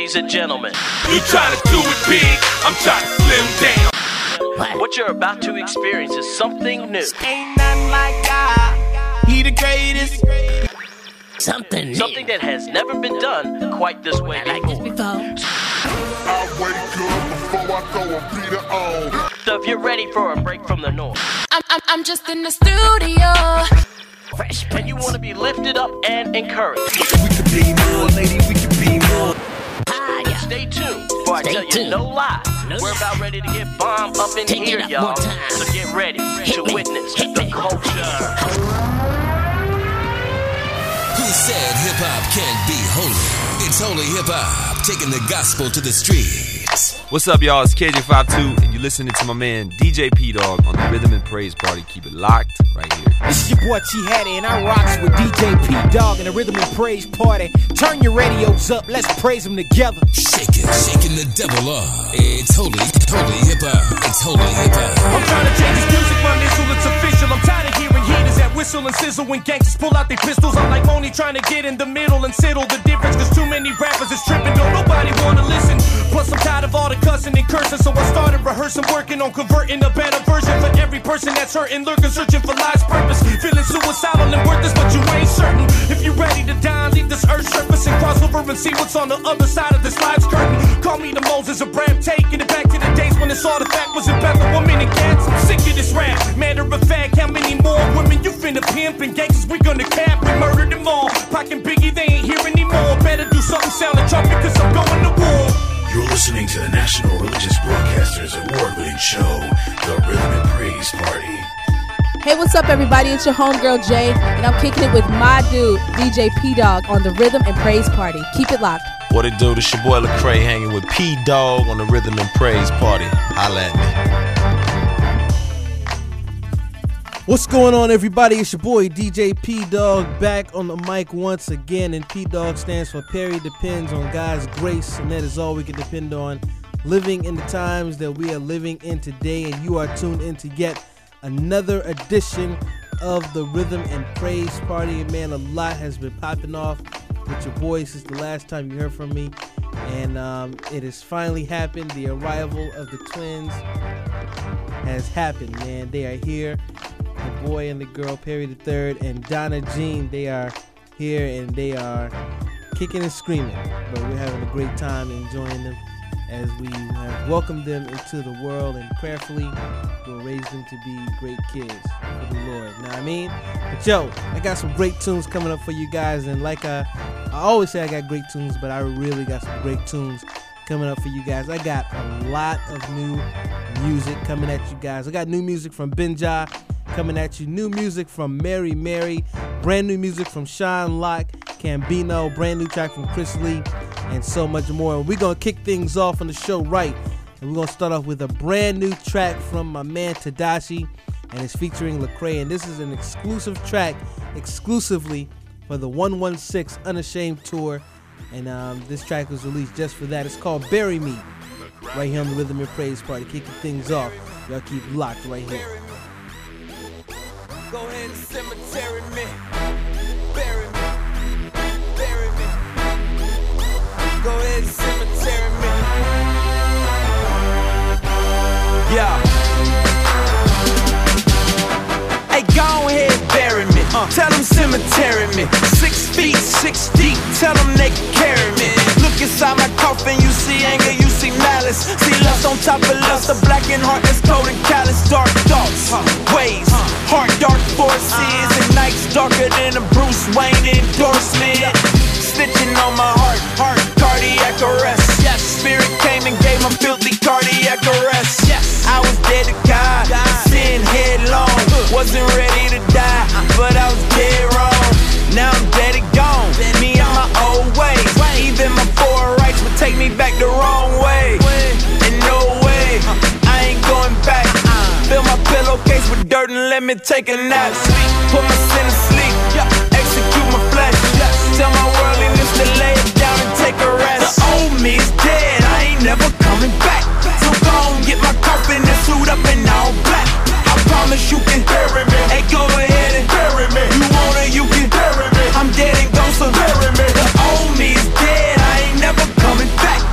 Ladies and gentlemen, you trying to do it big, I'm trying to slim down. What you're about to experience is something new. Ain't nothing like God, he the greatest. Something that has never been done quite this way before. I wake up before I throw a beater on. So if you're ready for a break from the norm, I'm just in the studio. Fresh and you want to be lifted up and encouraged. We could be more, lady, we could be more. Stay tuned before I tell you no lie. We're about ready to get bombed up in here, y'all. So get ready to witness the culture. Who said hip-hop can't be holy? It's holy hip-hop, taking the gospel to the streets. What's up, y'all? It's KJ52, and you're listening to my man DJ P-Dog on the Rhythm and Praise Party. Keep it locked right here. This is your boy T-Hattie, and I rocks with DJ P-Dog in the Rhythm and Praise Party. Turn your radios up, let's praise them together. Shaking the devil off. It's holy hip-hop. It's holy hip-hop. I'm trying to change this music, my nizzle, it's official. I'm tired of hearing heaters that whistle and sizzle when gangsters pull out their pistols. I'm like Moni trying to get in the middle and settle the difference, cause too many rappers is tripping, don't nobody wanna listen. Plus I'm tired of all the cussing and cursing, so I started rehearsing, working on converting a better version for every person that's hurting, lurking, searching for life's purpose, feeling suicidal and worthless, but you ain't certain. If you're ready to die, leave this earth's surface and cross over and see what's on the other side of this life's curtain. Call me the Moses of rap, taking it back to the days when this artifact was in battle, women and cats. I'm sick of this rap, matter of fact, how many more women you finna pimp and gangsters we gonna cap? We murdered them all, Pac and Biggie, they ain't here anymore. Better do something sounding trumpet, cause I'm going to war. You're listening to the National Religious Broadcasters award-winning show, The Rhythm and Praise Party. Hey, what's up, everybody? It's your homegirl, Jay, and I'm kicking it with my dude, DJ P-Dog, on the Rhythm and Praise Party. Keep it locked. What it do? This your boy Lecrae hanging with P-Dog on the Rhythm and Praise Party. Holla at me. What's going on, everybody? It's your boy DJ P-Dog back on the mic once again, and P-Dog stands for Perry Depends on God's Grace, and that is all we can depend on living in the times that we are living in today. And you are tuned into yet another edition of the Rhythm and Praise Party. And man, a lot has been popping off with your boy since the last time you heard from me, and it has finally happened. The arrival of the twins has happened, man. They are here. The boy and the girl, Perry the Third and Donna Jean, they are here and they are kicking and screaming. But we're having a great time enjoying them as we have welcomed them into the world, and prayerfully we'll raise them to be great kids for the Lord. Know what I mean? But yo, I got some great tunes coming up for you guys, and like I always say I got great tunes, but I really got some great tunes coming up for you guys. I got a lot of new music coming at you guys. I got new music from Benja coming at you, new music from Mary Mary, brand new music from Sean Locke, Cambino, brand new track from Chris Lee, and so much more. And we're going to kick things off on the show right, and we're going to start off with a brand new track from my man Tadashi, and it's featuring Lecrae, and this is an exclusive track exclusively for the 116 Unashamed Tour, and this track was released just for that. It's called Bury Me, right here on the Rhythm and Praise Party, kicking things off. Y'all keep locked right here. Go ahead and cemetery me, bury me, bury me. Go ahead and cemetery me. Yeah. Hey, go ahead, bury me. Tell them cemetery me. 6 feet, 6 deep. Tell them they can carry me. Look inside my coffin, you see anger, you see malice. See lust on top of lust, a blackened heart that's cold and callous. Dark thoughts, ways, heart dark forces, and nights darker than a Bruce Wayne endorsement. Stitching on my heart, cardiac arrest. Yes, spirit came and gave my filthy cardiac arrest. Yes, I was dead to God, sin headlong. Wasn't ready to die, but I was dead wrong. Now I'm dead and gone, me and my old ways. Even my four rights would take me back the wrong way. And no way, I ain't going back. Fill my pillowcase with dirt and let me take a nap. Put my sin to sleep, execute my flesh. Tell my worldliness to lay it down and take a rest. The old me is dead, I ain't never coming back. So go on, get my coffin and suit up in all black. I promise you can bury me. Hey, go ahead and bury me. You want it, you can bury me. I'm dead and gone, so bury me. The old me is dead, I ain't never coming back.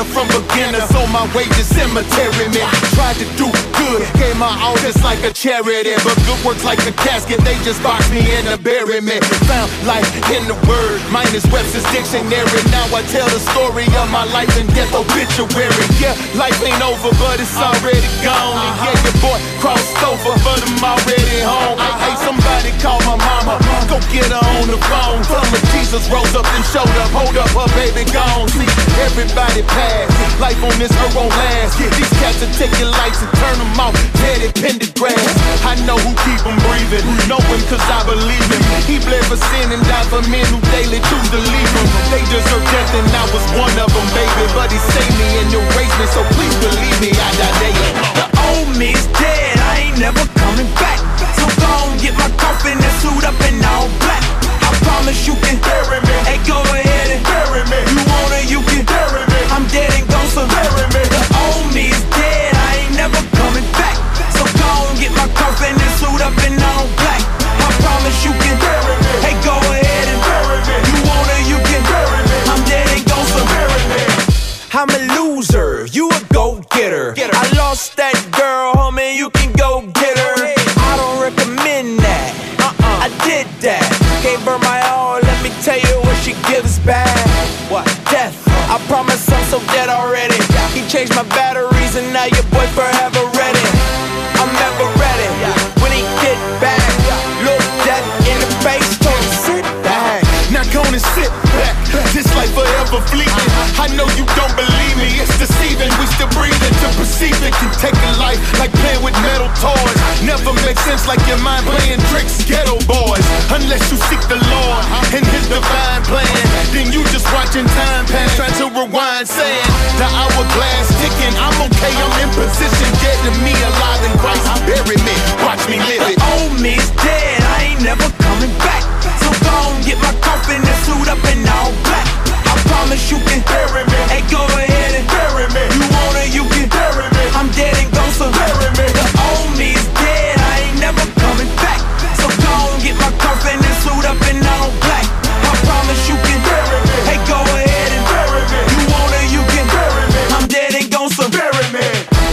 from beginners on my way to cemetery, man. Tried to do good, gave my all just like a charity, but good works like a casket, they just boxed me in and buried me. Found life in the word, minus Webster's dictionary. Now I tell the story of my life and death obituary. Yeah, life ain't over, but it's already gone. And yeah, your boy crossed over, but I'm already home. Hey, somebody call my mama, go get her on the phone. Tell her Jesus rose up and showed up, hold up, her baby gone. See, everybody pass, life on this earth won't last. These cats will take your lights and turn them off, dead at Pendergrass. I know who keep them breathing, know him cause I believe him. He bled for sin and died for men who daily choose to leave him. They deserve death and I was one of them, baby, but he saved me and erased me, so please believe me, I died daily. The old me is dead, I ain't never coming back. So go on, get my coffin and suit up in all black. I promise you can bury me. Hey, go ahead and bury me. You wanna, you can bury me. I'm dead and gone, so bury me. The old me is dead, I ain't never coming back. So go on, get my coffin and suit up in all black. I promise you can bury me. Hey, go ahead and bury me. You wanna, you can bury me. I'm dead and gone, so bury me. I'm a loser, you a go-getter. I lost that girl, homie, you can go get her. I don't recommend that, I did that. Gave her my all, let me tell you what she gives back. What? Death, I promise I'm so dead already. He changed my batteries and now your boy forever ready. I'm never ready, when he get back. Look death in the face, told him sit back. Now go and sit back, this life forever fleeting. I know you don't believe me, it's deceiving. We still breathing, to perceive it can take a life like playing with metal toys. Never makes sense like your mind playing tricks, ghetto boys. Unless you seek the Lord and his divine plan, then you just watching time pass, trying to rewind, saying the hourglass ticking. I'm okay, I'm in position, dead to me, alive in Christ. Bury me, watch me live it. The old me is dead, I ain't never coming back. So go on, get my coffin and suit up in all black. I promise you can bury me. Hey, go ahead and bury me. You wanna, you can bury me. I'm dead and gone, so bury me. The old me is dead, I ain't never coming back. So go on, get my coffin and suit up in all black. I promise you can bury me. Hey, go ahead and bury me. You wanna, you can bury me. I'm dead and gone, so bury me.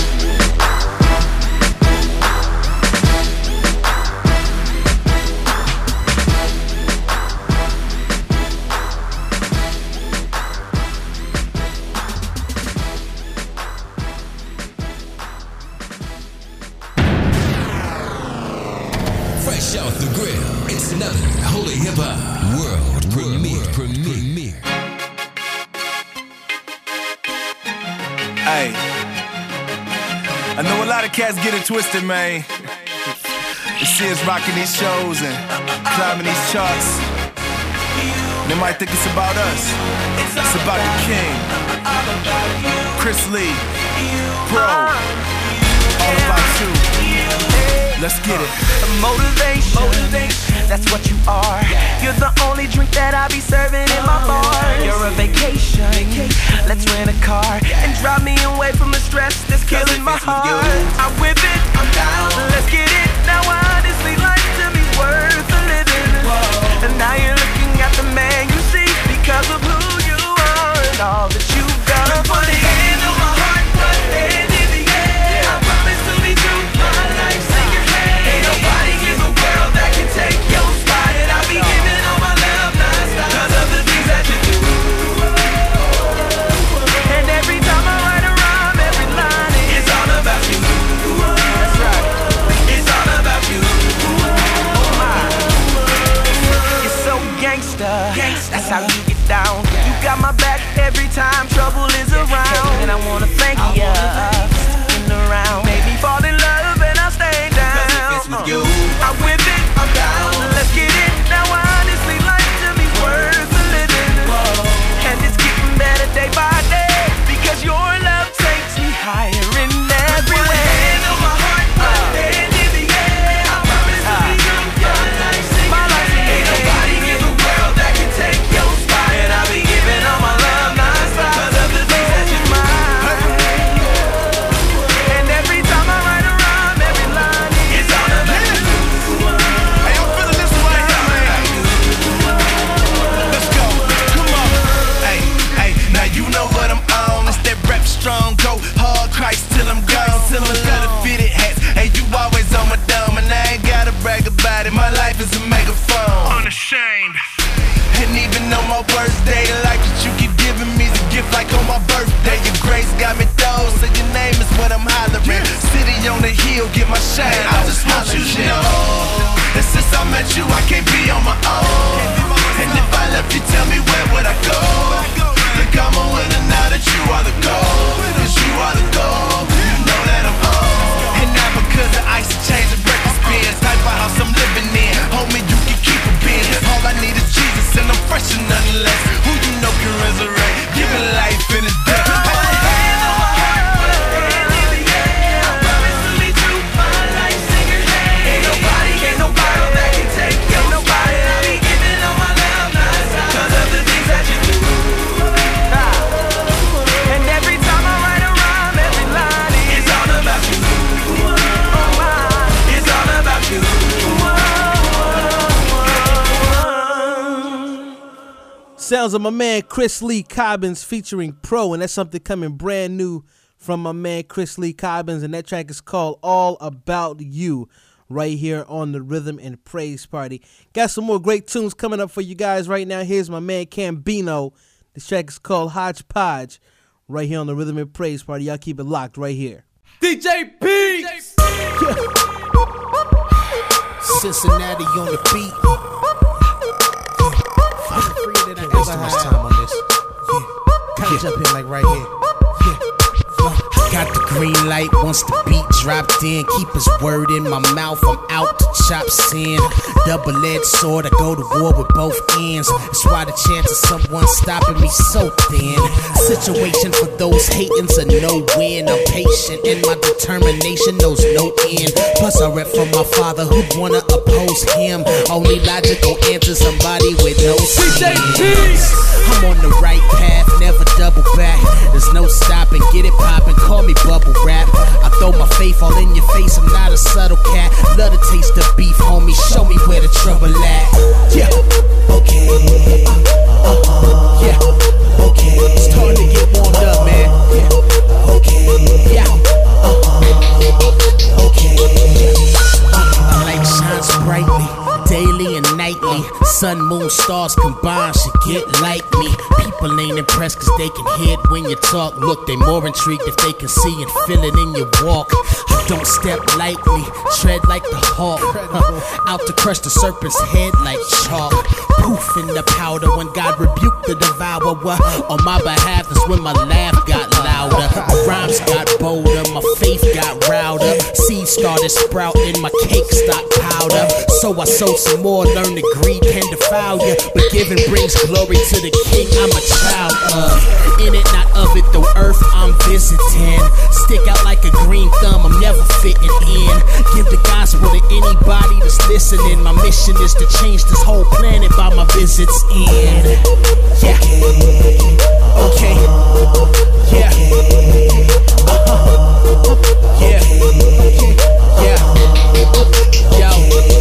Fresh off the grill, it's another Holy Hip Hop World Premiere. Hey, I know a lot of cats get it twisted, man. They see us rocking these shows and climbing these charts. They might think it's about us. It's about the king, Chris Lee, Pro, all about you. Let's get it. Motivation, that's what you are. You're the only drink that I be serving in my bar. You're a vacation, let's rent a car and drive me away from the stress that's killing my heart. I'm with it, I'm down, let's get it. Now honestly, life to me worth a living. And now you're looking at the man you see because of who you are and all that you've done. Put a hand on my heart, put a hand in the air. I promise to be true, my life. Nobody in the world that can take your spot, and I'll be giving all my love non-stop because of the things that you do. And every time I write a rhyme, every line is all about you. still get my shine. I just want you to know that since I met you, I can't be on my own. And if I left you, tell me where would I go? Look, I'm a winner now that you are the goal. Cause you are the goal, you know that I'm on. And now because of ice and change and breakfast spins, type of house I'm living in, homie, you can keep a bin. All I need is Jesus and I'm fresh and nothing less. Who you know can resurrect, give me life in his death. Sounds of my man Chris Lee Cobbins featuring Pro, and that's something coming brand new from my man Chris Lee Cobbins, and that track is called All About You, right here on the Rhythm and Praise Party. Got some more great tunes coming up for you guys right now. Here's my man Cambino. This track is called Hodgepodge, right here on the Rhythm and Praise Party. Y'all keep it locked right here. DJ P! Cincinnati on the beat. Can't waste too much time on this. Kinda jump in like right here. Got the green light once the beat dropped in. Keep his word in my mouth, I'm out to chop sin. Double-edged sword, I go to war with both ends. That's why the chance of someone stopping me so thin. Situation for those hating's a no-win. I'm patient and my determination knows no end. Plus I rep for my father who'd wanna oppose him. Only logical answer, somebody with no sins. I'm on the right path, never double back. There's no stopping, get it poppin', call me bubble rap. I throw my faith all in your face, I'm not a subtle cat. Love to taste the beef, homie, show me where the trouble at. Yeah, okay, yeah, okay. It's starting to get warmed up, man. Yeah, okay, yeah, okay. My light shines brightly, daily and nightly. Sun, moon, stars combined should get like me. People ain't impressed cause they can hear it when you talk. Look, they more intrigued if they can see and feel it in your walk. I don't step lightly, tread like the hawk. Out to crush the serpent's head like chalk. Poof in the powder when God rebuked the devourer. On my behalf is when my laugh got louder. My rhymes got bolder, my faith got router. Seeds started sprouting, my cake stock powder. So I sowed some more, learned that greed can defile you, but giving brings glory to the king I'm a child of. In it, not of it, though earth I'm visiting. Stick out like a green thumb, I'm never fitting in. Give the gospel to anybody that's listening. My mission is to change this whole planet by my visits in. Yeah, okay, yeah, yeah, yeah, yo.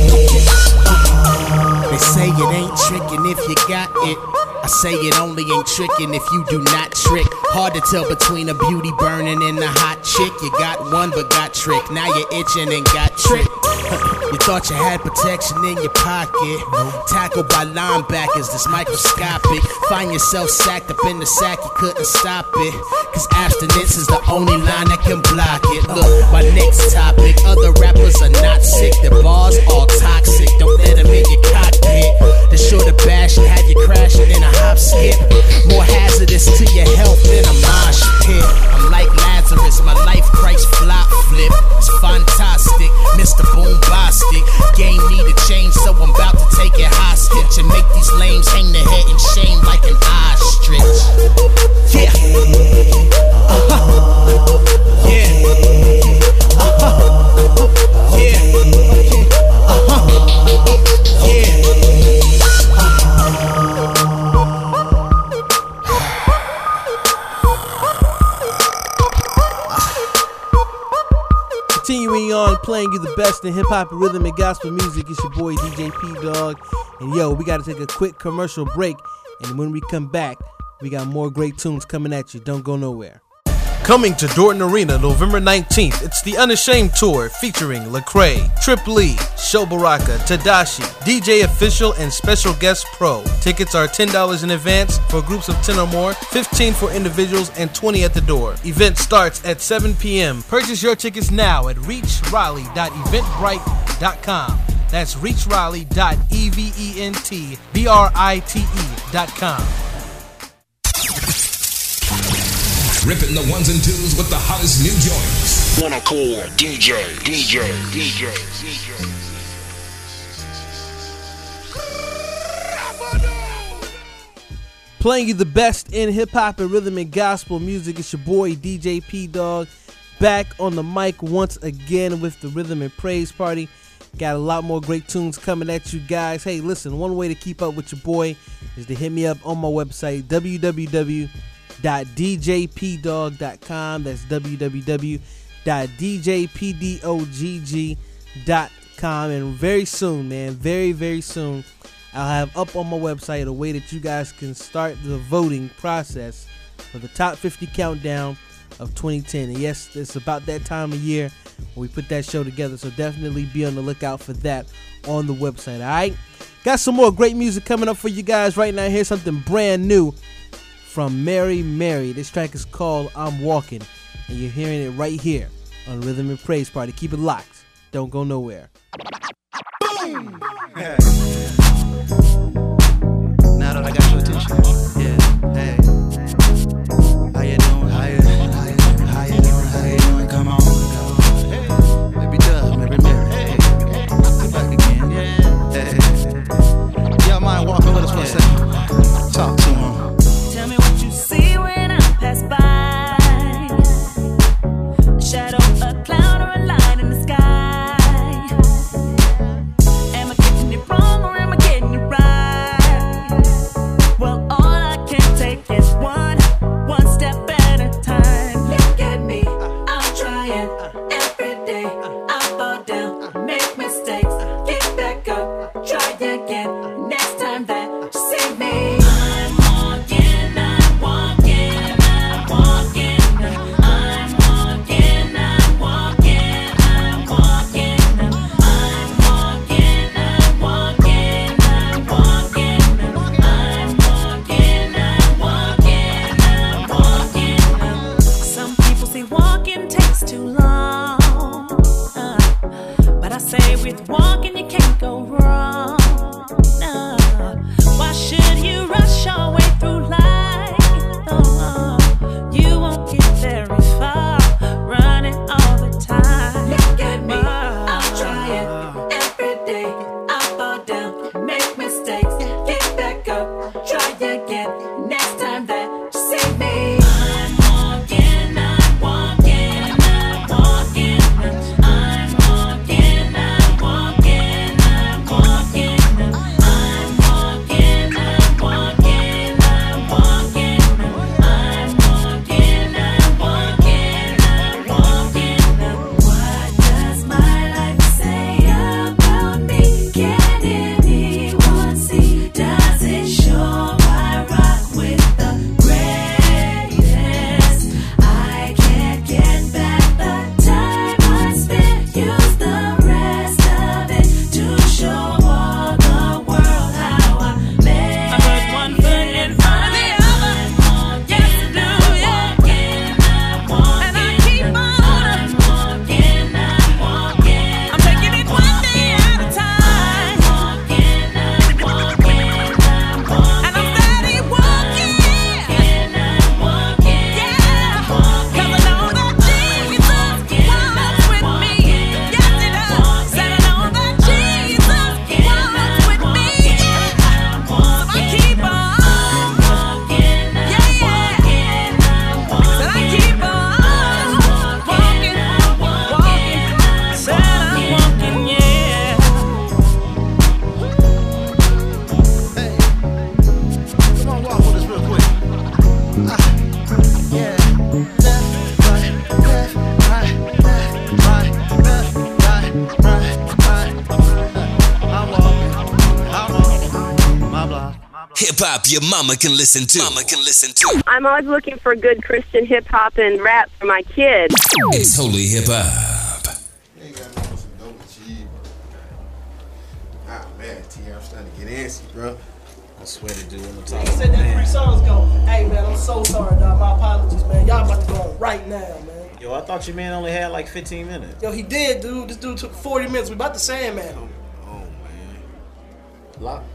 They say it ain't trickin' if you got it. I say it only ain't trickin' if you do not trick. Hard to tell between a beauty burning and a hot chick. You got one but got tricked. Now you're itching and got tricked. You thought you had protection in your pocket. Tackled by linebackers, this microscopic. Find yourself sacked up in the sack, you couldn't stop it. Cause abstinence is the only line that can block it. Look, my next topic. Other rappers are not sick, their bars all toxic. Don't let them in your cockpit. They're sure to bash and have you crashing in a hop skip. More hazardous to your health than a mosh pit. I'm like Lazarus, my life Christ flop flip. It's fantastic, Mr. Boombastic. Game need a change, so I'm about to take it hostage and make these lames hang their head in shame like an ostrich. Yeah, yeah, yeah, Continuing on, playing you the best in hip-hop and rhythm and gospel music. It's your boy DJ P-Dog. And yo, we got to take a quick commercial break. And when we come back, we got more great tunes coming at you. Don't go nowhere. Coming to Dorton Arena November 19th, it's the Unashamed Tour featuring Lecrae, Trip Lee, Sho Baraka, Tadashi, DJ Official, and special guest Pro. Tickets are $10 in advance for groups of 10 or more, $15 for individuals, and $20 at the door. Event starts at 7 p.m. Purchase your tickets now at reachraleigh.eventbrite.com. That's reachraleigh.eventbrite.com. Ripping the ones and twos with the hottest new joints. Wanna call DJ. Playing you the best in hip-hop and rhythm and gospel music. It's your boy DJ P Dog, back on the mic once again with the Rhythm and Praise Party. Got a lot more great tunes coming at you guys. Hey, listen, one way to keep up with your boy is to hit me up on my website, www.djpdog.com. That's www.djpdogg.com. And very soon, man, very soon, I'll have up on my website a way that you guys can start the voting process for the top 50 countdown of 2010. And yes, it's about that time of year when we put that show together, so definitely be on the lookout for that on the website. All right, got some more great music coming up for you guys right now. Here's something brand new from Mary Mary. This track is called I'm Walking, and you're hearing it right here on Rhythm and Praise Party. Keep it locked, don't go nowhere. Boom. Yeah. Now that I got your attention, yeah, hey, how you doing? How you doing? Come on, hey, baby Dub, Mary Mary, hey, sit back again, hey, y'all mind walking with us for a second? Talk to him. Tell me what you see when I pass by. A shadow, a cloud, or a light in the sky. Am I getting it wrong or am I getting it right? Well, all I hop your mama can listen to. I'm always looking for good Christian hip hop and rap for my kids. It's Holy Hip Hop. Ah man, TR, I'm starting to get antsy, bro. I swear to dude, I'm You said that 3 songs go. Hey man, I'm so sorry, dog. My apologies, man. Y'all about to go on right now, man. Yo, I thought your man only had like 15 minutes. Yo, he did, dude. This dude took 40 minutes. We about to Sandman. Oh man. Lock.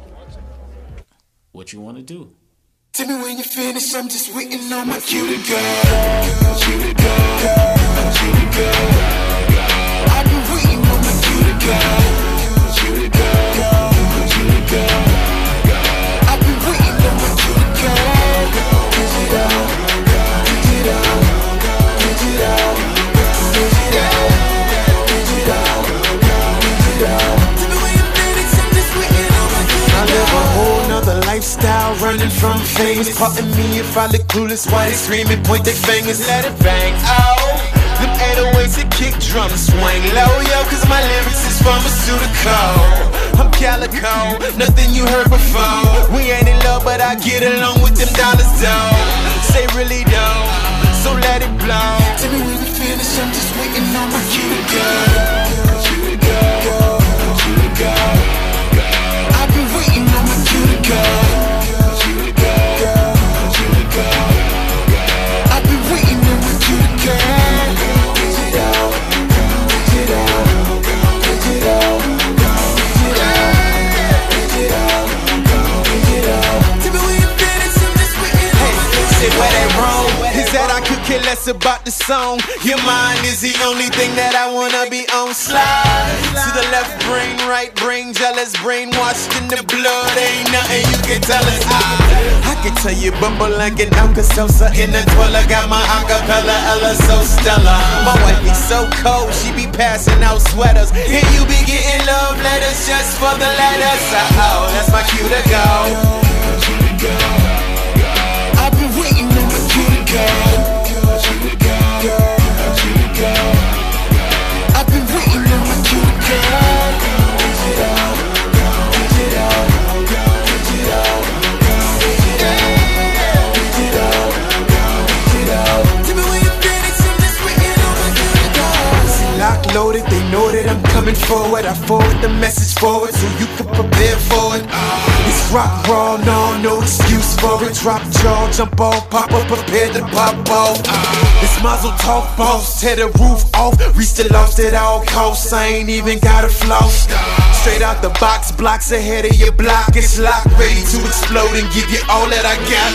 What you want to do? Tell me when you finish, I'm just waiting on my cutie girl. Cutie girl. Cutie girl. I've been waiting on my cutie girl. Cutie girl. Cutie girl. I've been waiting on my cutie girl. Is it out? Is it out? Is it out? Is it out? Is it out? Is it out? Tell me when you finish, I'm just waiting on my cutie girl. I live a whole nother lifestyle, running from famous. Pardon me if I look clueless, why they screaming, point their fingers, let it bang, oh. Them 808s and kick drums swing low, yo, cause my lyrics is pharmaceutical. I'm calico, nothing you heard before. We ain't in love, but I get along with them dollars, though. Say really though, so let it blow. Tell me when you finish, I'm just waiting on my cutie girl. Cutie girl, cutie girl. I've been waiting on my cutie girl. Cutie girl, cutie girl. I've been waiting on my cutie girl. Is it out? Is it out? Is it out? Is it out? Is it out? Is it out? Tell me when you finish, I'm just waiting on my cutie girl. Say where they wrong is that I could care less about the song. Your mind is the only thing that I wanna be on. Slide to the left brain, right brain, jealous, brainwashed in the blood. Ain't nothing you can tell us. I can tell you bumble like an Alka-Seltzer in the toilet. Got my acapella, Ella so stellar. My wife be so cold, she be passing out sweaters. And you be getting love letters just for the letters. Oh, that's my cue to go. I've been waiting on my cutie girl. I've been waiting on my cutie girl. Is it out? Is it out? Is it out? Is it out? Is it out? Is it out? Tell me when you finish, I'm just waiting on my cutie girl. See, lock loaded, they know that I'm coming forward. I forward the message forward so you can prepare for it. It's rock raw, no excuse for it. Drop jaw, jump off, pop up, prepare to pop off. It's muzzle talk, boss, tear the roof off. Reach the loft at all costs, I ain't even got a floss. Straight out the box, blocks ahead of your block. It's locked, ready to explode and give you all that I got.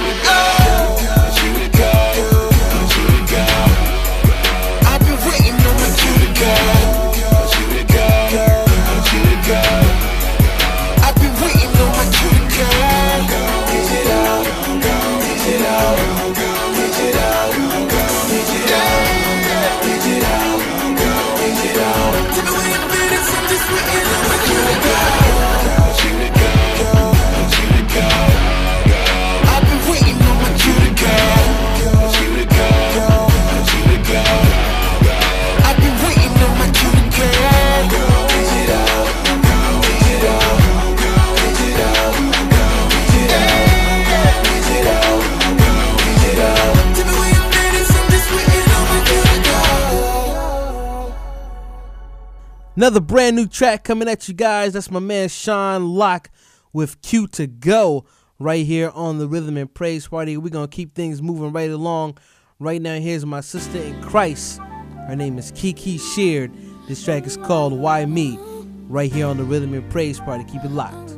I've been waiting on my cutie girl. I've been waiting on my cutie girl. Is it out? Is it out? Is it out? Is it out? Is it out? Is it out? Tell me when you finish, I'm just waiting on my cutie girl. Cutie girl, cutie girl. I've been waiting on my cutie girl. Cutie girl, cutie girl. I've been waiting on my cutie girl. Is it out? Is it out? Is it out? Is it out? Is it out? Is it out? Tell me when you finish, I'm just waiting on my cutie girl. Another brand new track coming at you guys. That's my man Sean Locke with Q to Go right here on the Rhythm and Praise Party. We're going to keep things moving right along. Right now, here's my sister in Christ. Her name is Kiki Sheard. This track is called Why Me? Right here on the Rhythm and Praise Party. Keep it locked.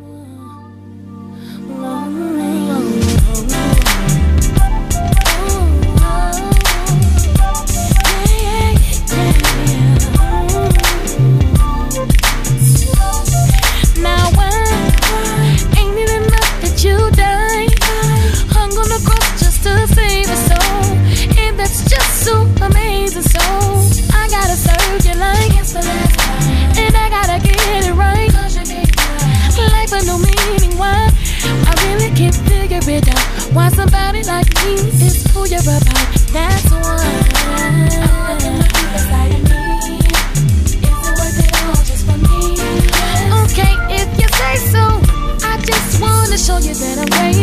Now ain't it enough that you died? Hung on the cross just to save a soul, and that's just so amazing. So I gotta serve you like it's the last time, and I gotta get it right. Life with no meaning, why? I really can't figure it out. Why somebody like me is who you're about. That's why I'm looking beside of me. Is it worth it all just for me? Okay, if you say so. I just wanna show you that I'm great.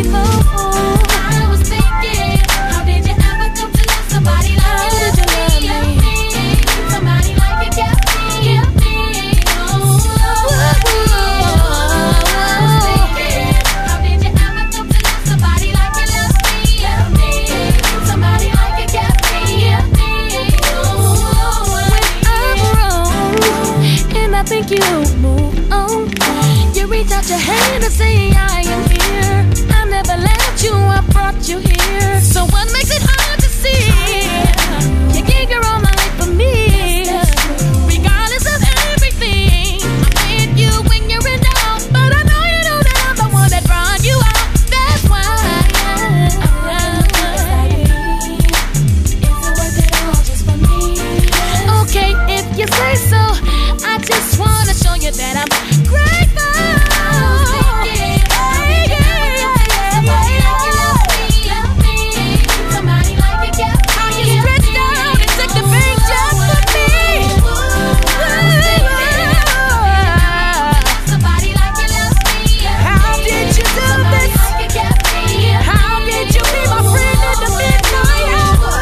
make you move on. You reach out your hand and say I am here. I never left you, I brought you here. So what makes it hard to see? You gave your all my life for me. Regardless of everything, I'm with you when you're in doubt. But I know you know that I'm the one that brought you out. That's why okay, if you say so, I just wanna show you that I'm grateful. Somebody like you got how you stretched out and took the big just for me. Somebody like you love me. How did you do this? How did you be my friend in the midnight hour?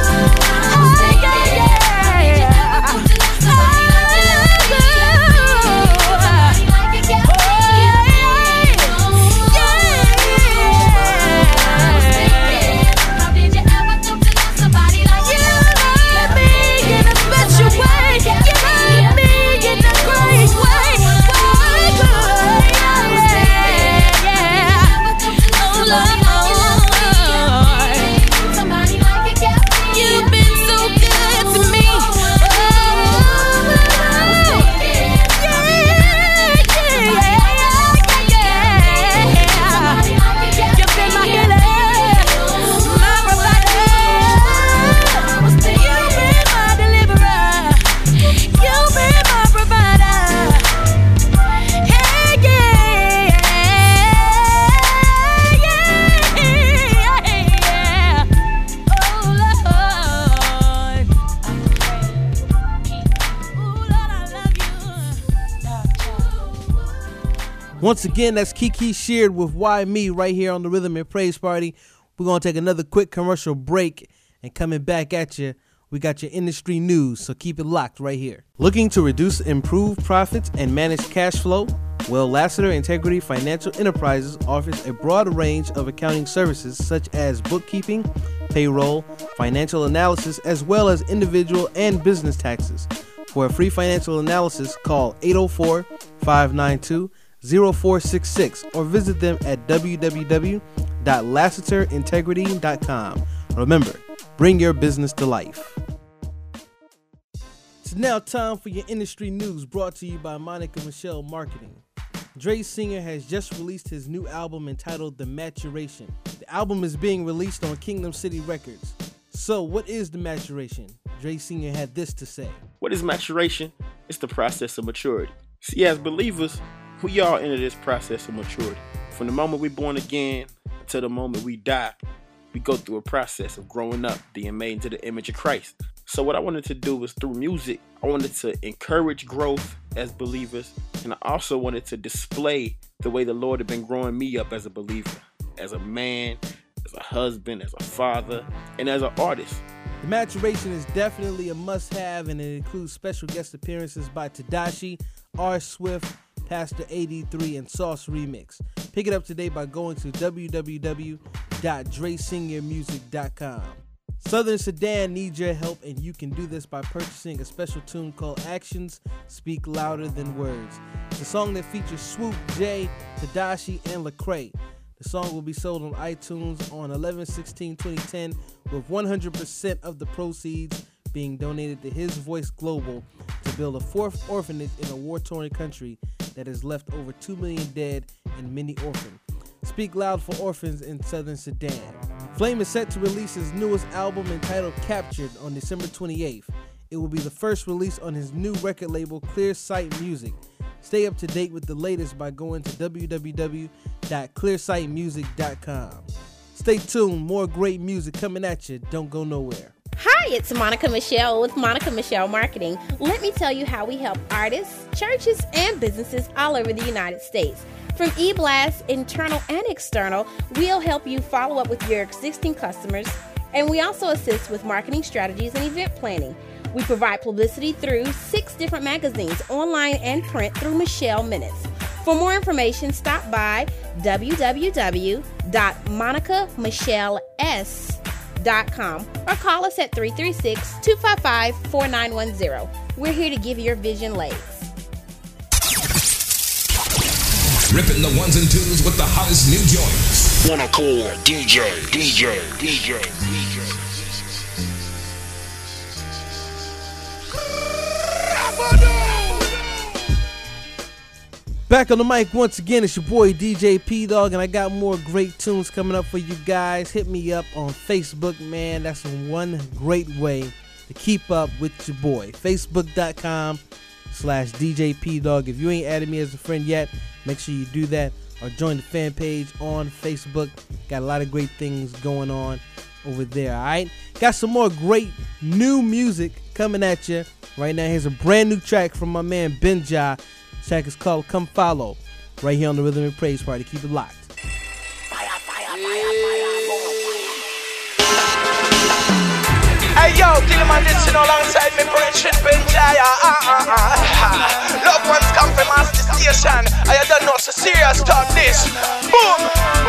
Once again, that's Kiki Sheard with Why Me right here on the Rhythm and Praise Party. We're going to take another quick commercial break, and coming back at you, we got your industry news, so keep it locked right here. Looking to reduce, improve profits, and manage cash flow? Well, Lassiter Integrity Financial Enterprises offers a broad range of accounting services such as bookkeeping, payroll, financial analysis, as well as individual and business taxes. For a free financial analysis, call 804-592-0466 or visit them at www.lassiterintegrity.com. Remember, bring your business to life. It's now time for your industry news, brought to you by Monica Michelle Marketing. Dre Singer has just released his new album entitled The Maturation. The album is being released on Kingdom City Records. So what is the maturation? Dre Singer had this to say. What is maturation? It's the process of maturity. See, as believers, we all enter this process of maturity. From the moment we're born again until the moment we die, we go through a process of growing up, being made into the image of Christ. So what I wanted to do was, through music, I wanted to encourage growth as believers, and I also wanted to display the way the Lord had been growing me up as a believer, as a man, as a husband, as a father, and as an artist. The Maturation is definitely a must-have, and it includes special guest appearances by Tadashi, R. Swift, Pastor 83, and Sauce Remix. Pick it up today by going to www.dresingermusic.com. Southern Sudan needs your help, and you can do this by purchasing a special tune called Actions Speak Louder Than Words. It's a song that features Swoop, Jay, Tadashi, and Lecrae. The song will be sold on iTunes on 11/16/2010, with 100% of the proceeds being donated to His Voice Global to build a 4th orphanage in a war-torn country that has left over 2 million dead and many orphaned. Speak loud for orphans in Southern Sudan. Flame is set to release his newest album entitled Captured on December 28th. It will be the first release on his new record label, Clear Sight Music. Stay up to date with the latest by going to www.clearsightmusic.com. Stay tuned, more great music coming at you. Don't go nowhere. Hi, it's Monica Michelle with Monica Michelle Marketing. Let me tell you how we help artists, churches, and businesses all over the United States. From eBlast, internal and external, we'll help you follow up with your existing customers, and we also assist with marketing strategies and event planning. We provide publicity through 6 different magazines, online and print, through Michelle Minutes. For more information, stop by www.monicamichelles.com or call us at 336-255-4910. We're here to give your vision legs. ripping the ones and twos with the hottest new joints. Wanna call DJ. Back on the mic once again, it's your boy DJ P Dog, and I got more great tunes coming up for you guys. Hit me up on Facebook, man. That's one great way to keep up with your boy. Facebook.com/DJ P Dog. If you ain't added me as a friend yet, make sure you do that or join the fan page on Facebook. Got a lot of great things going on over there, all right? Got some more great new music coming at you right now. Here's a brand new track from my man Benja. Track is called Come Follow, right here on the Rhythm and Praise Party. Keep it locked. Hey yo, Gilliman listen alongside me, Bridget Benjaya. Loved ones come from Master Station. I don't know, so serious talk this. Boom!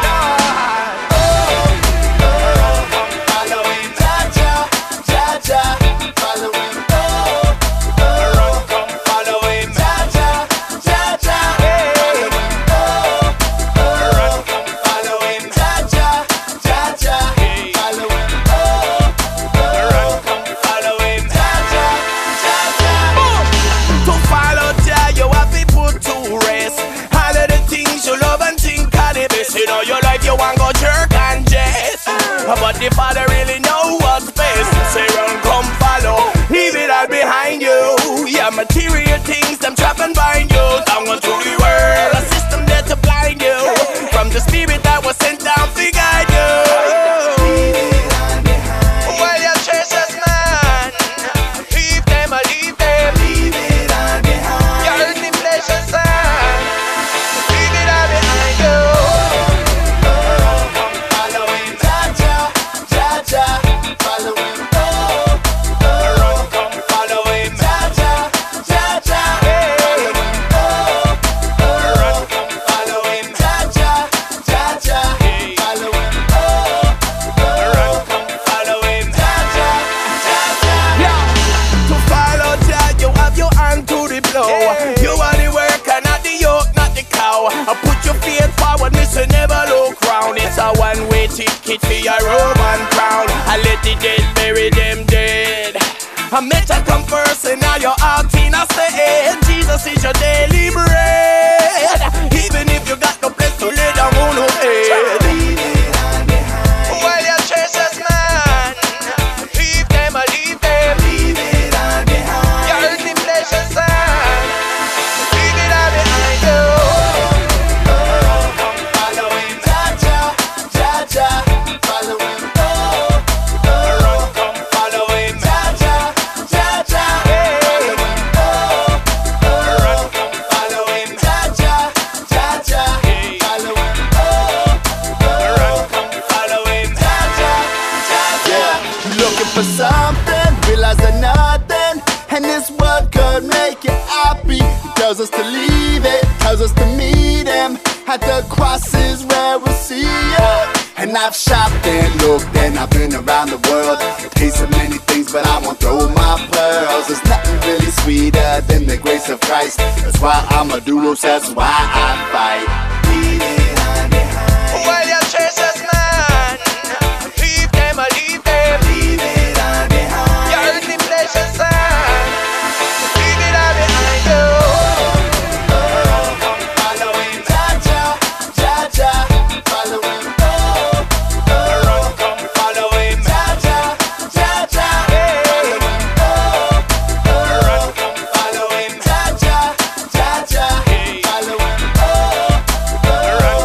You know your life, you want go jerk and jest. But the Father really know what's best. Say run, come follow, leave it all behind you. Yeah, material things, them trap and bind you. Down to the world, a system there to blind you. From the spirit that was sent down to guide you. Well, your churches, man, leave them or leave them. Leave it all behind. Your earthly pleasures, man, leave it all behind you. You are the worker, not the yoke, not the cow. I put your feet forward, miss you never look round. It's a one-way ticket for your Roman crown. I let the dead bury them dead. I met you come first and now you're out in a state. Jesus is your daily bread. Even if you got no place to lay down on your head. Well, your churches, man, leave them or leave them. Leave it all behind. Your earthly pleasures, man. For something, realize that nothing in this world could make you happy. He tells us to leave it, tells us to meet him at the crosses where we'll see you. And I've shopped and looked and I've been around the world. Tasted many things, but I won't throw my pearls. There's nothing really sweeter than the grace of Christ. That's why I'm a doulos, that's why I fight. Well, your churches, man, leave them or leave them. Leave it all behind. Your earthly pleasures, man, leave it all behind you. Come follow him, Jaja, Jaja, follow him. Come follow him, Jaja, Jaja, follow him. Come follow him, Jaja, Jaja, follow him.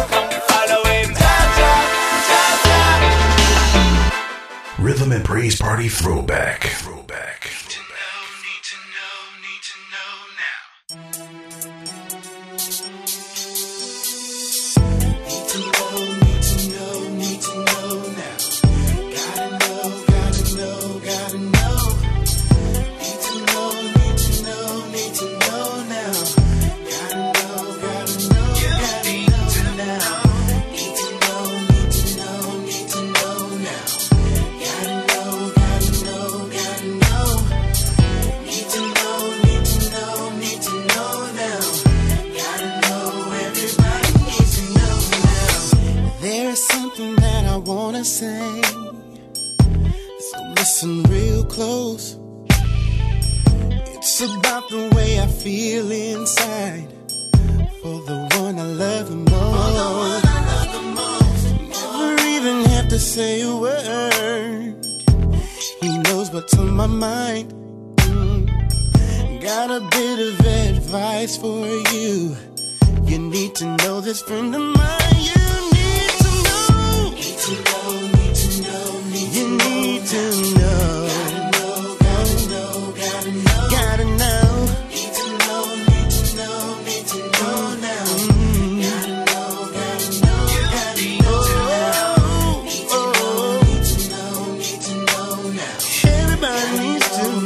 It's about the way I feel inside for the one I love the most. Never even have to say a word. He knows what's on my mind. Got a bit of advice for you. You need to know this friend of mine. You need to know. Need to know, need to know, need to know. You need to know. Gotta know, gotta know, gotta know. Gotta know. Need to know, need to know, need to know now. Gotta know, gotta know, gotta know. Need to know, need to know now. Everybody needs to know.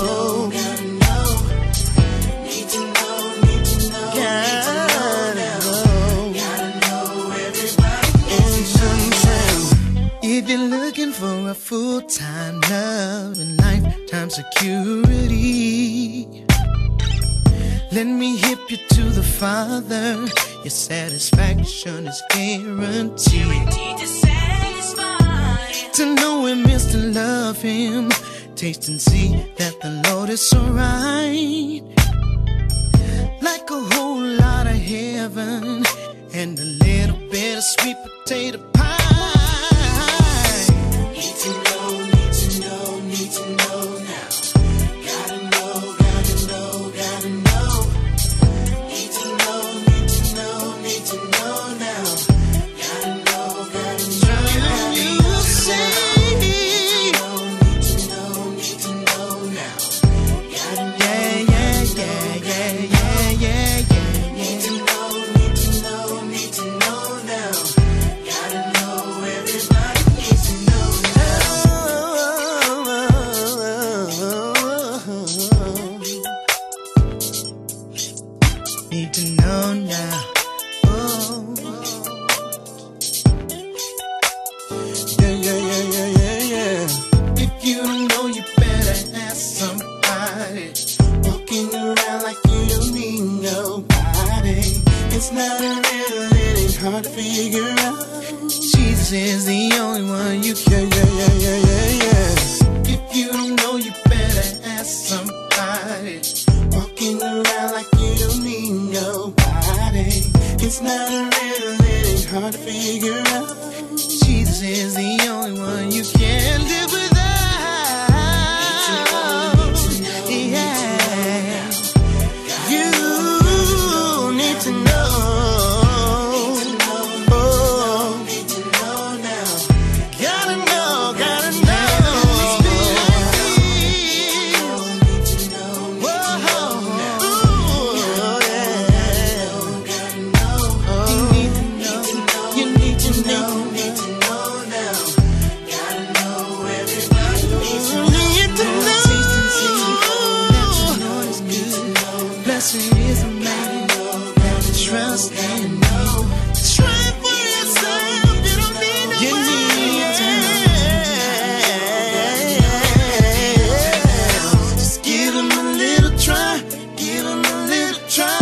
If you're looking for a full-time love and lifetime security, let me hip you to the Father. Your satisfaction is guaranteed. To know Him is to love Him. Taste and see that the Lord is so right. Like a whole lot of heaven and a little bit of sweet potato pie. Need to know, need to know, need to know now. Gotta know, gotta know, gotta know. Need to know, need to know, need to know now. Gotta know, gotta know, gotta know. Say, need to know, need to know now. Gotta know, yeah, yeah, yeah, yeah, yeah, yeah. Need to know, need to know, need to know now. Gotta know, everybody needs to know now. Need to know now. Oh. Yeah, yeah, yeah, yeah, yeah, yeah. If you don't know, you better ask somebody. Walking around like you don't need nobody. It's not a riddle, it ain't hard to figure out. Jesus is the only one you can. Yeah, yeah, yeah, yeah, yeah. If you don't know, you better ask somebody. Walking around like you don't need nobody. It's not a riddle, it ain't hard to figure out. Jesus is the only one you can live without. Yeah. You need to know. Blessed is the man that trust and know. Try for yourself, you don't need no you need to just give him a little try, give him a little try.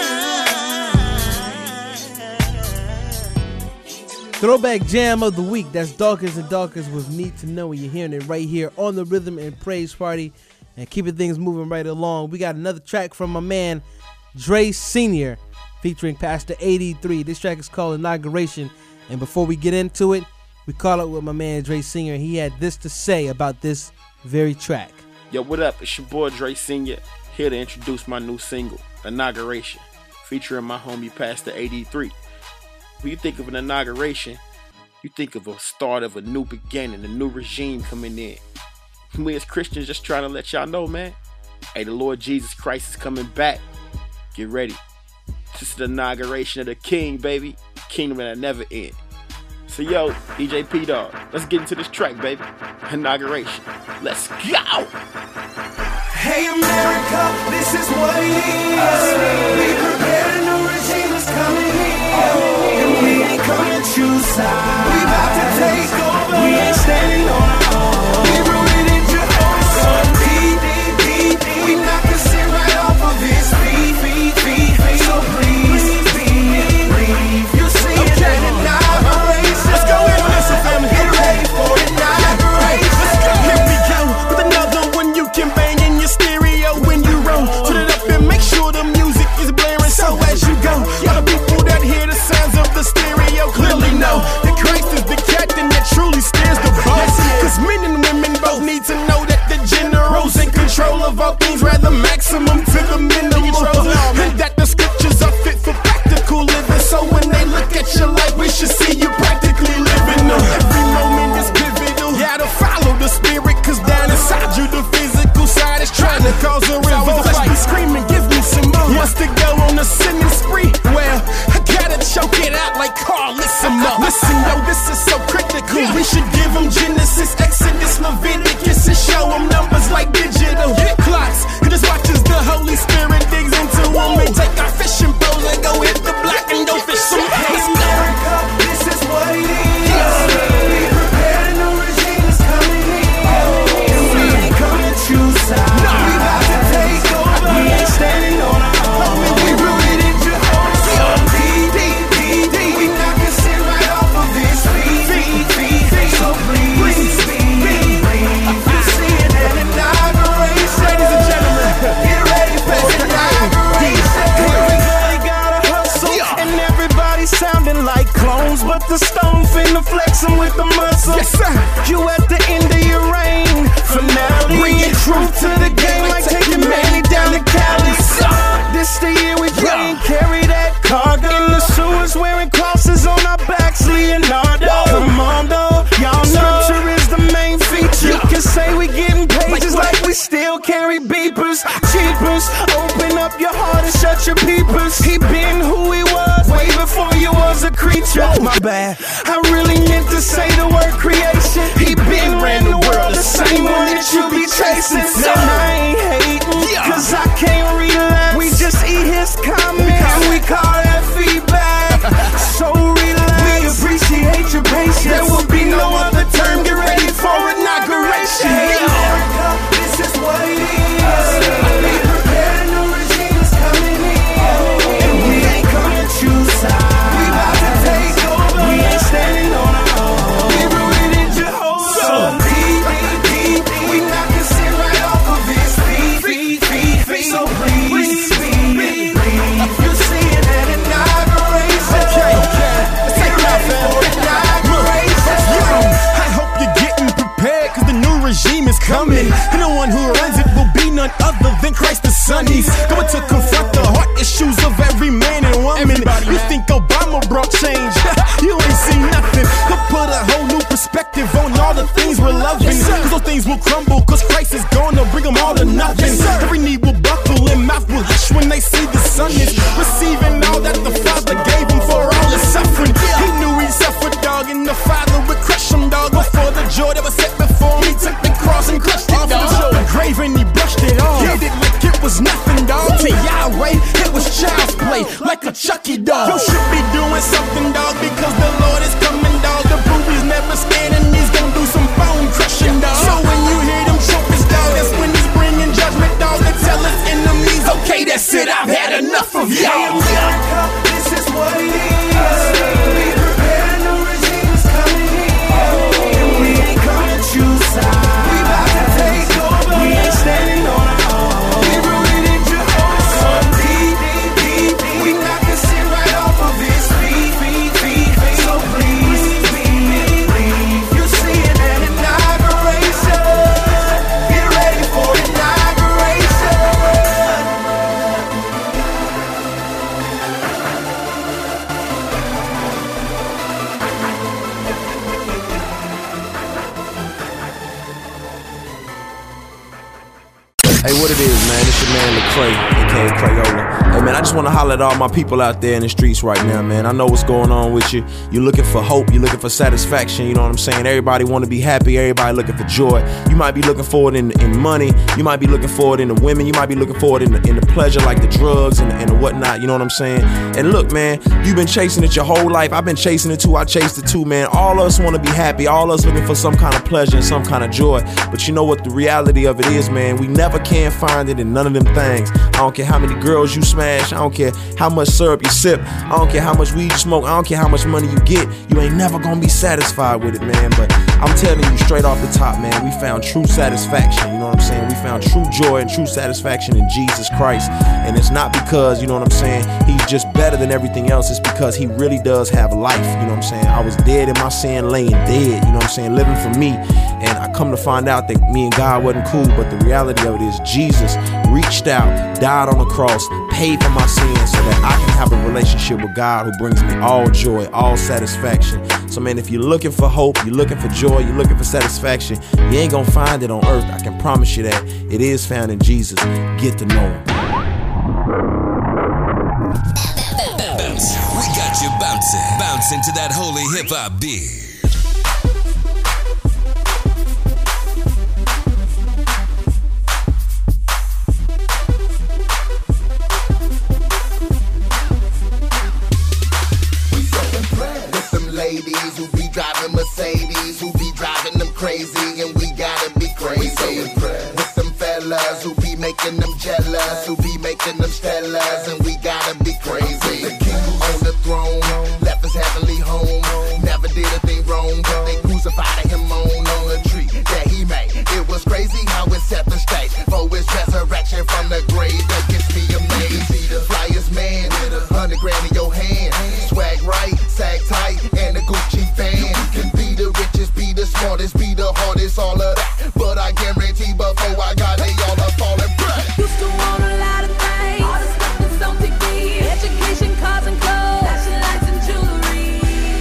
Throwback jam of the week. That's Darkest and Darkest with Need to Know. You're hearing it right here on the Rhythm and Praise Party. And keeping things moving right along, we got another track from my man Dre Sr. featuring Pastor 83. This track is called Inauguration. And before we get into it, we caught up with my man Dre Sr. He had this to say about this very track. Yo, what up? It's your boy Dre Sr. here to introduce my new single, Inauguration, featuring my homie Pastor 83. When you think of an inauguration, you think of a start of a new beginning, a new regime coming in. We as Christians just trying to let y'all know, man. Hey, the Lord Jesus Christ is coming back. Get ready. This is the inauguration of the King, baby. Kingdom that never end. So yo, DJ P Dog, let's get into this track, baby. Inauguration. Let's go. Hey America, this is what it is. We prepare a new regime is coming here. And we ain't coming to choose sides. We about to take over. We ain't standing on our own. We rooted in Jehovah's Son. We knock the sin right off of his feet. So please, breathe. You'll see it in inauguration. Let's go in, listen, family. Get ready for inauguration. Let's go. Here we go with another one you can bang in your stereo when you rather maximum to the minimum. And that the scriptures are fit for practical living. So when they look at your life, we should see you practically living them. Every moment is pivotal. You gotta follow the spirit, cause down inside you, the physical side is trying to cause a revolt. Let's be screaming, give me some more. Wants to go on a sinning spree. Well, I gotta choke it out like Carl, listen up. Listen, yo, this is so critical. We should give them Genesis, Exodus, Leviticus, and show them numbers like digital clocks. And just watch as the Holy Spirit digs into them. And take our fishing poles and go hit the block and go fish some bass. America, this is what it is. Be prepared, a new regime is coming in. And we ain't coming to choose sides. We about to take over. We ain't standing on our own. We rooted in Jehovah. We knocking sin right off of his feet. So please, you see it at inauguration. Ladies and gentlemen, get ready for inauguration. Everybody gotta hustle, and everybody sounding like clones, but the stone finna flex them with the muscle. Yes, sir. You at the end of your reign, finale. Bringing truth to the game like taking Manny down to Cali. This the year we pray and carry that cargo. In the sewers wearing crosses on our backs, Leonardo. Come on, though, y'all know scripture is the main feature. You can say we getting pages like we still carry beepers. Cheapers, open up your heart and shut your peepers. He been who he was way before you was a creature. My bad, I really meant to say the word creation. He been ran the world, the same one that you be chasing. Now I ain't hating, cause I can't relax. We just eat his comments and we call that feedback. So relax, we appreciate your patience. There will be no other term, get ready for inauguration. America, this is what it is. Be prepared, a new regime is coming in. And we ain't coming to choose sides. We about to take over. We ain't standing on our own. We rooted in Jehovah. So deep, we knocking sin right off of his feet. So please, you see it at inauguration. Okay, let's take it out, fam. I hope you're getting prepared, cause the new regime is coming. And the one who runs it will be none other than Christ the Son. He's going to confront the heart issues of every man and woman. You think Obama brought change? You ain't seen nothing. He'll put a whole new perspective on all the things we're loving. Cause those things will crumble, cause Christ is gonna bring them all to nothing. Every knee will buckle and mouth will hush when they see the Son is receiving all that the Father gave him for all his suffering. He knew he suffered, dog, and the Father would crush him, dog. Before the joy that was set before him, he took the cross and crushed it, dog. The grave and he brushed it off. He did like it was nothing, dog. To Yahweh, it was child's play, like a Chucky dog. You should be doing something, dog, because the Lord is coming, dog. The proof is never scared and he's gonna do some bone crushing, dog. So when you hear them trumpets, dog, that's when he's bringing judgment, dog, to tell his enemies, okay, that's it, I've had enough of y'all. America, this is what it is. Be prepared, a new regime is coming in. And we ain't coming to choose sides. We about to take over. We ain't standing on our own. We rooted in Jehovah. So deep, we knocking sin right off of his feet. So please, you see it at inauguration. Get ready for inauguration. Hey, what it is, man? It's your man Lecrae, aka Crayola. Hey, man, I just want to holler at all my people out there in the streets right now, man. I know what's going on with you. You're looking for hope. You're looking for satisfaction. You know what I'm saying? Everybody want to be happy. Everybody looking for joy. You might be looking for it in money. You might be looking for it in the women. You might be looking for it in the pleasure, like the drugs and the whatnot. You know what I'm saying? And look, man, you've been chasing it your whole life. I've been chasing it too. I chased it too, man. All of us want to be happy. All of us looking for some kind of pleasure and some kind of joy. But you know what the reality of it is, man? We never can find it in none of them things. I don't care how many girls you smash. I don't care how much syrup you sip. I don't care how much weed you smoke. I don't care how much money you get. You ain't never gonna be satisfied with it, man. But I'm telling you straight off the top, man, we found true satisfaction. You know what I'm saying? We found true joy and true satisfaction in Jesus Christ. And it's not because, you know what I'm saying, he's just better than everything else. It's because he really does have life. You know what I'm saying? I was dead in my sin, laying dead. You know what I'm saying? Living for me. And I come to find out that me and God wasn't cool. But the reality of it is Jesus reached out, died on the cross, paid for my sins so that I can have a relationship with God who brings me all joy, all satisfaction. So man, if you're looking for hope, you're looking for joy, you're looking for satisfaction, you ain't gonna find it on earth. I can promise you that. It is found in Jesus. Get to know him. Bounce. We got you bouncing. Bouncing to that holy hip hop beat. Ladies who be driving Mercedes, who be driving them crazy, and we gotta be crazy. With them fellas who be making them jealous, who be making them stellas, and we gotta be crazy. The king on the throne, left his heavenly home, never did a thing wrong, but they crucified him on a tree that he made. It was crazy how it set the stage for his resurrection from the grave. That gets me amazed. The flyest man, 100 grand in your hand, swag right, sag tight, and a Gucci band. You can be the richest, be the smartest, be the hardest, all of that. But I guarantee before I got they all are falling back. Used to want a lot of things, all the stuff that's on TV, education, cars and clothes, fashion lights and jewelry.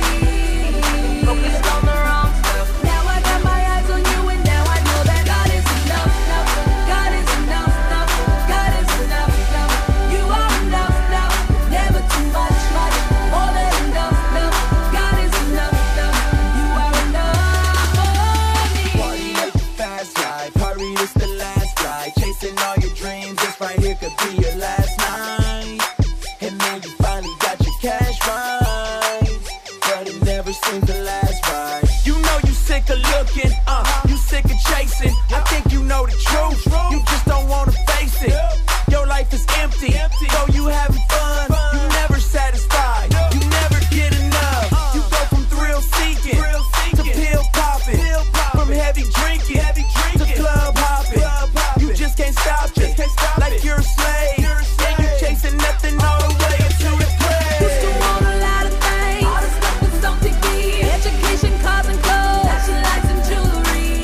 Focused on the wrong stuff. Now I got my eyes on you, and now I know that God is enough. God is enough. God is enough. You are enough. Never too much. More than enough. God is enough. You are enough for me. Party like the fast life, hurry, it's the last flight. Chasing all your dreams, this right here could be your last night. And then you finally got your cash right, but it never seems to last right. You know you sick of looking, you sick of chasing. I think you know the truth, you just don't wanna face it. Your life is empty, though you having fun, you never satisfied, you never get enough. You go from thrill seeking to pill popping, from heavy drinking to club hopping. You just can't stop it, like you're a slave. Yeah, you chasing nothing all the way to the grave. Used to want a lot of things, all the stuff that's on TV, education, cars and clothes, fashion lights and jewelry.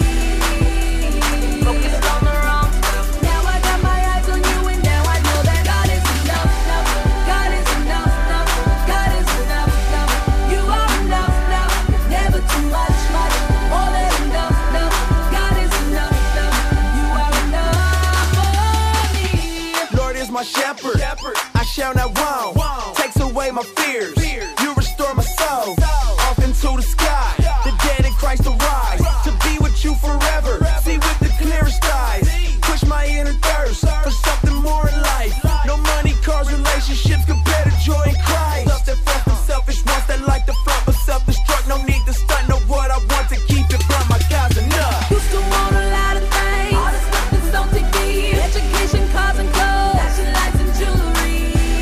Focused on the wrong stuff. Now I got my eyes on you, and now I know that God is enough. God is enough. God is enough. You are enough. Never too much. More than enough. God is enough. You are enough for me. Lord is my shepherd, I shall not want. Takes away my fears, you restore my soul. Off into the sky, the dead in Christ arise. To be with you forever, see with the clearest eyes. Push my inner thirst for something more in life. No money, cars, relationships compare to joy in Christ. Love that fuck and selfish ones that like to front but self-destruct. No need to stunt, know what I want to keep it from. My God's enough. Used to want a lot of things, all the stuff that's on TV, education, cars and clothes, fashion lights and jewelry.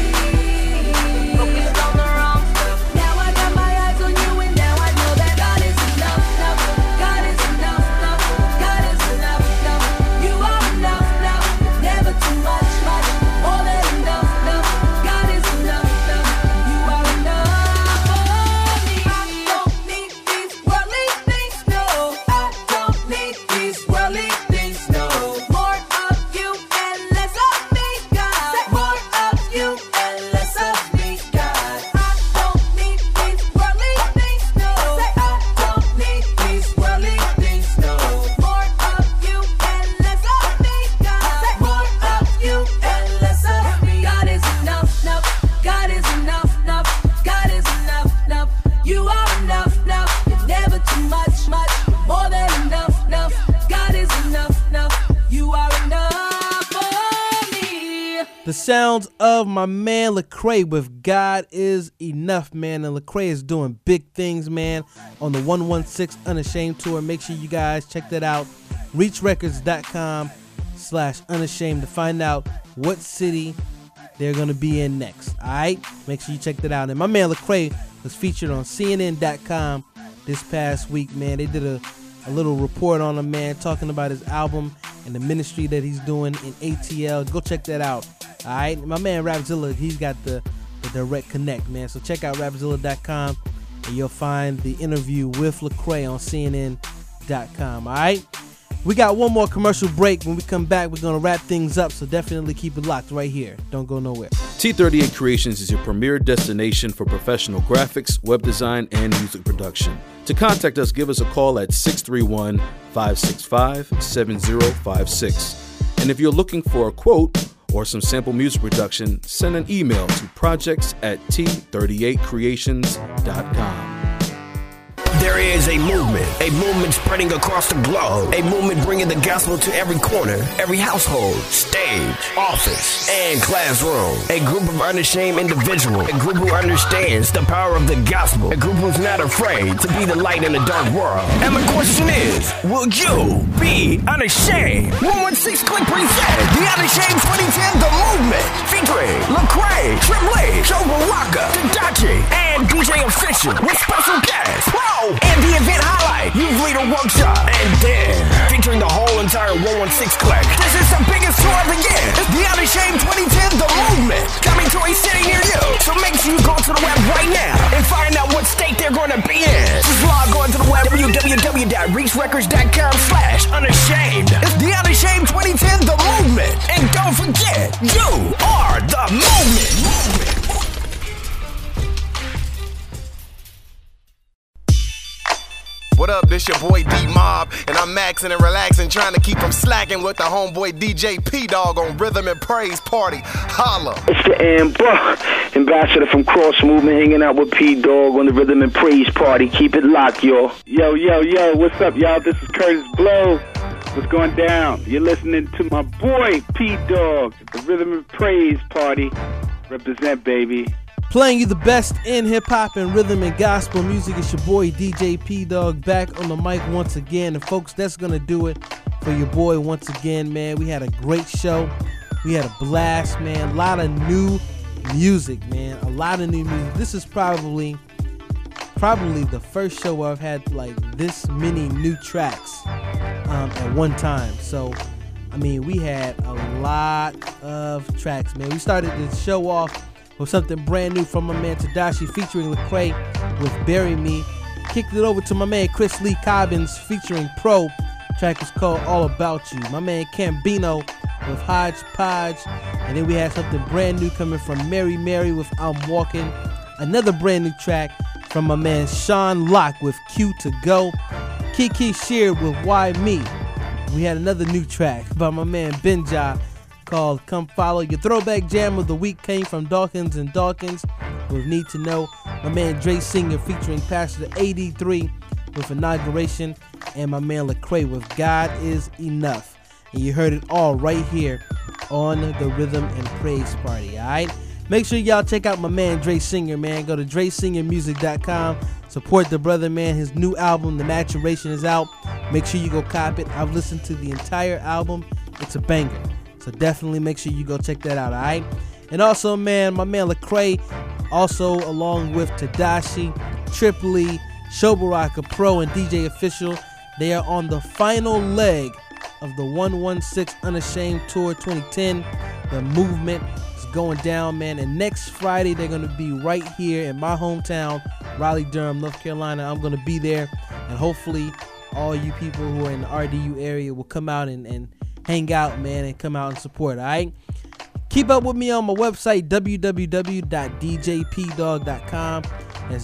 Focused on the wrong stuff. Now I got my eyes on you, and now I know that God is enough. God is enough. God is enough. You are enough. Never too much. More than enough. God is enough. You are enough for me. I don't need these worldly things, no. I don't need these worldly things, no. More of you and less of me, God. More of you and less of me, God. I don't need these worldly things, no. I don't need these worldly things, no. More of you and less of me, God. More of you and less of me. God is enough. God is enough. God is enough. You are enough. You're never too much. More than enough. God is enough. You are enough for me. The sounds of my man Lecrae with God is enough, man. And Lecrae is doing big things, man, on the 116 Unashamed tour. Make sure you guys check that out. reachrecords.com/unashamed to find out what city they're gonna be in next. Alright? Make sure you check that out. And my man Lecrae was featured on CNN.com this past week, man. They did a little report on him, man, talking about his album and the ministry that he's doing in ATL. Go check that out. Alright? My man Rapzilla, he's got the direct connect, man. So check out Rapzilla.com and you'll find the interview with Lecrae on CNN.com. Alright? We got one more commercial break. When we come back, we're going to wrap things up, so definitely keep it locked right here. Don't go nowhere. T38 Creations is your premier destination for professional graphics, web design, and music production. To contact us, give us a call at 631-565-7056. And if you're looking for a quote or some sample music production, send an email to projects@t38creations.com. There is a movement spreading across the globe, a movement bringing the gospel to every corner, every household, stage, office, and classroom. A group of unashamed individuals, a group who understands the power of the gospel, a group who's not afraid to be the light in a dark world. And my question is, will you be unashamed? 116 Click presents The Unashamed 2010 The Movement, featuring Lecrae, Triplet, Joe Baraka, Tadachi, and DJ Official with special guests, Pro, and the event highlight, Youth Leader Workshop, and then featuring the whole entire 116 Click. This is the biggest tour of the year. It's The Unashamed 2010 The Movement, coming to a city near you. So make sure you go to the web right now and find out what state they're going to be in. Just log on to the web, www.reachrecords.com/unashamed. It's The Unashamed 2010 The Movement. And don't forget, you are the movement. What up, this your boy D-Mob, and I'm maxing and relaxing, trying to keep from slacking with the homeboy DJ P-Dog on Rhythm and Praise Party. Holla. It's the Amber, ambassador from Cross Movement, hanging out with P-Dog on the Rhythm and Praise Party. Keep it locked, y'all. Yo, what's up, y'all? This is Curtis Blow. What's going down? You're listening to my boy P-Dog at the Rhythm and Praise Party. Represent, baby. Playing you the best in hip-hop and rhythm and gospel music. It's your boy DJ P-Dog back on the mic once again. And folks, that's going to do it for your boy once again, man. We had a great show. We had a blast, man. A lot of new music, man. A lot of new music. This is probably the first show where I've had like this many new tracks at one time. So, I mean, we had a lot of tracks, man. We started the show off with something brand new from my man Tadashi featuring Lecrae with Bury Me. Kicked it over to my man Chris Lee Cobbins featuring Pro. The track was called All About You. My man Cambino with Hodgepodge. And then we had something brand new coming from Mary Mary with I'm Walking. Another brand new track from my man Sean Locke with Q to Go. Kiki Sheard with Why Me. We had another new track by my man Benja called Come Follow. Your throwback jam of the week came from Dawkins and Dawkins with Need to Know. My man Dre Singer featuring Pastor 83 with Inauguration. And my man Lecrae with God Is Enough. And you heard it all right here on the Rhythm and Praise Party, alright? Make sure y'all check out my man Dre Singer, man. Go to DreSingerMusic.com. Support the brother, man. His new album, The Maturation, is out. Make sure you go cop it. I've listened to the entire album. It's a banger. So definitely make sure you go check that out, alright? And also, man, my man Lecrae, also along with Tadashi, Tripoli, Shobaraka Pro, and DJ Official, they are on the final leg of the 116 Unashamed Tour 2010. The movement is going down, man. And next Friday, they're going to be right here in my hometown, Raleigh-Durham, North Carolina. I'm going to be there. And hopefully, all you people who are in the RDU area will come out and hang out, man, and come out and support, all right? Keep up with me on my website, www.djpdog.com. That's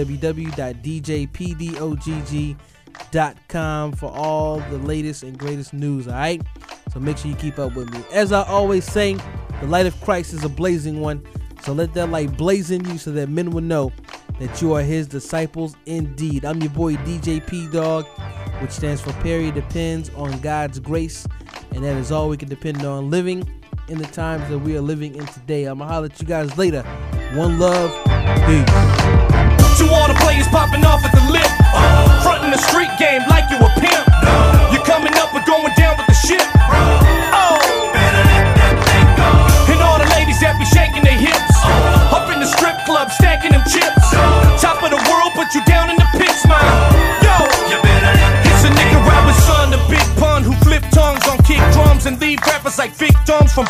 www.djpdogg.com for all the latest and greatest news, all right? So make sure you keep up with me. As I always say, the light of Christ is a blazing one. So let that light blaze in you so that men will know that you are his disciples indeed. I'm your boy, DJ P-Dog, which stands for Perry Depends on God's Grace. And that is all we can depend on living in the times that we are living in today. I'm going to holler at you guys later. One love. Peace. To all the players popping off at the lip. Frontin' the street game like you a pimp. You're coming up and going down with the ship. Oh. And all the ladies that be shaking their hips. Up in the strip club stacking them chips. Top of the world put you down in the pits, man. Yo. It's a Nicaraguan son, the big pun who flip tongues on kick drums and leave rappers like victims from big guns.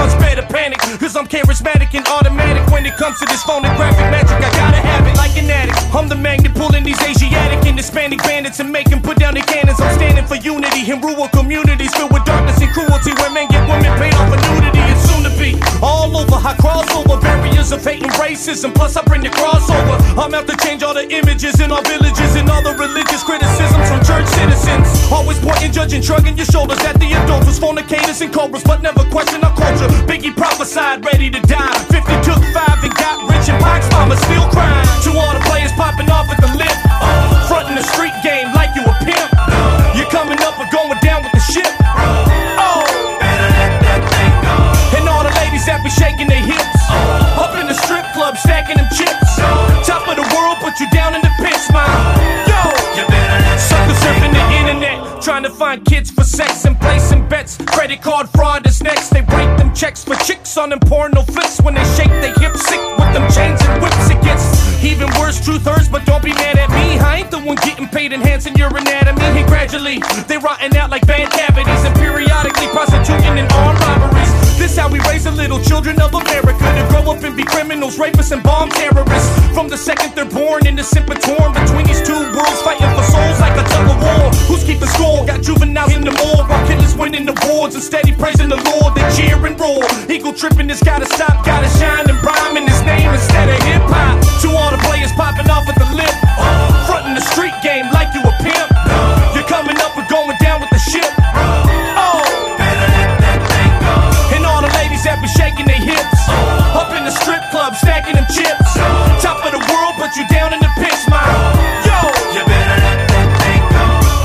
response, better panic. Cause I'm charismatic and automatic. When it comes to this phonographic magic, I gotta have it like an addict. I'm the magnet pulling these Asiatic and Hispanic bandits and make them put down their cannons. I'm standing for unity in rural communities filled with darkness and cruelty, where men get women paid off for nudity. It's soon to be all over. I cross over barriers of hate and racism. Plus I bring the crossover. I'm out to change all the images in our villages and all the religious criticisms from church citizens. Always pointing, judging, shrugging your shoulders at the adulterers, fornicators and cobras, but never question our culture. Biggie prophesied, ready to die. 50 took 5 and got rich, and Pac's mama still crying. To all the players popping off at the lip, fronting the street game like you a pimp. You're coming up or going down with the ship. Oh, better let that thing go. And all the ladies that be shaking their hips, up in the strip club stacking them chips. Top of the world, put you down in the pits, man. Yo, you better let suckers surfing the internet, trying to find kids for sex and placing bets. Credit card fraud is next. They write them checks for chicks on them porno flicks. When they shake they hips sick with them chains and whips. It gets even worse, truth hurts, but don't be mad at me. I ain't the one getting paid enhancing your anatomy. And gradually they rotting out like bad cavities and periodically prostituting and armed robberies. This how we raise the little children of America to grow up and be criminals, rapists, and bomb terrorists. From the second they're born, innocent but torn between these two worlds, fighting for souls like a tug of war. Who's keeping score? Got juveniles in the morgue while killers winning awards and steady praising the Lord. They cheer and roar. Eagle tripping, this gotta stop, gotta shine and rhyme in his name instead of hip hop. To all the players popping off at the lip, fronting the street game like you a pimp. You're coming up or going down with the ship. Oh, better let that thing go. And all the ladies that be shaking their hips, up in the strip club stacking them chips. Top of the world, put you down in the pits, man. Yo, you better let that thing go.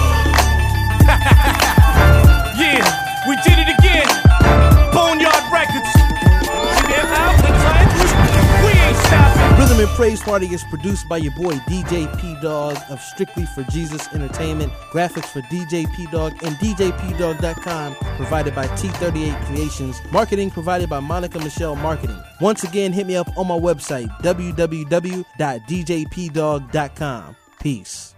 Yeah, we did it again. Boneyard Records. We ain't stopping. Rhythm and Praise Party is produced by your boy DJ P Dog of Strictly for Jesus Entertainment. Graphics for DJ P Dog and DJPdog.com provided by T38 Creations. Marketing provided by Monica Michelle Marketing. Once again, hit me up on my website www.djpdog.com. Peace.